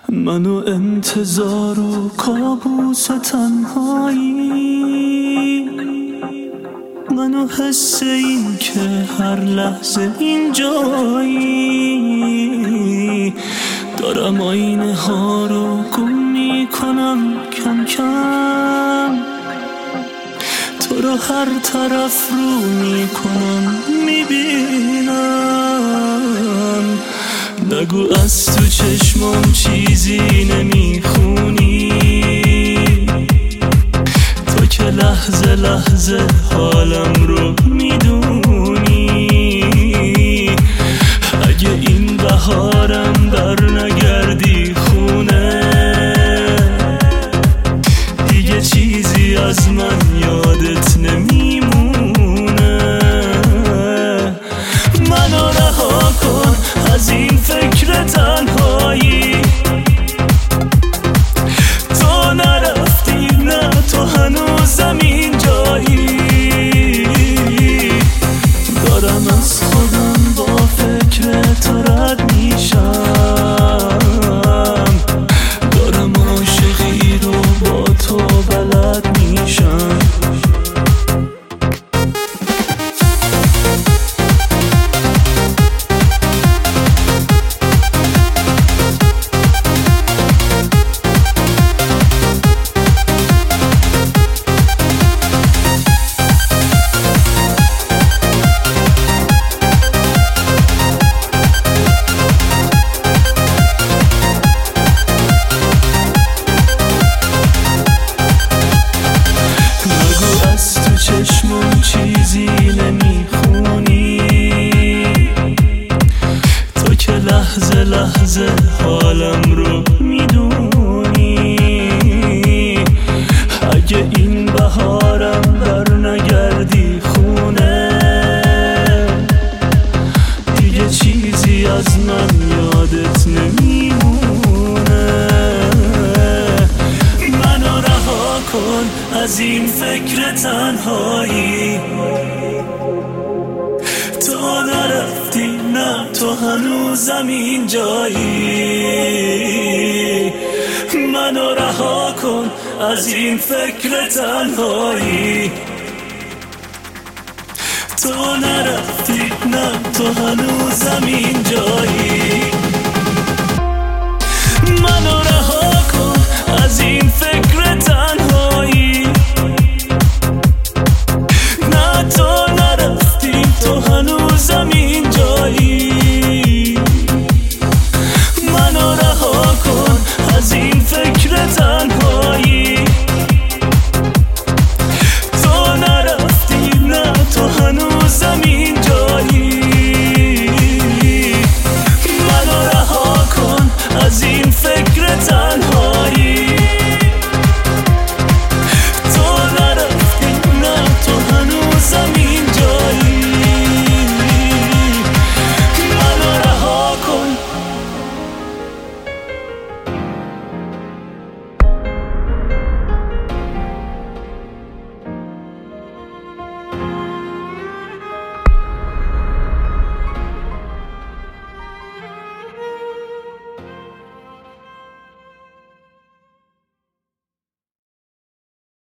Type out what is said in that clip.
منو انتظار و کابوس تنهایی، منو حس این که هر لحظه اینجایی. دارم آینه ها رو گم میکنم کم کم، تو رو هر طرف رو میکنم میبینم. نگو از تو چشمم چیزی نمیخونی، تو که لحظه لحظه حالم رو میدونی. اگه این بهارم بر نگردی خونه، دیگه چیزی از من یادت نمیمونه. منو رها کن از این فکر تنهایی، تو نرفتی نه تو هنوزم اینجایی. دارم از خودم با فکر تو رد میشم، دارم عاشقی رو با تو بلد میشم. چشمم چیزی نمیخونی، تو که لحظه لحظه حالم رو میدونی. اگه این بهارم بر نگردی خونه، دیگه چیزی از من یادت نمیمونه. منو رها کن از این فکر تنهایی، تو نرفتی نه تو هنوزم اینجایی. منو رها کن از این فکر تنهایی، تو نرفتی نه تو هنوزم اینجایی.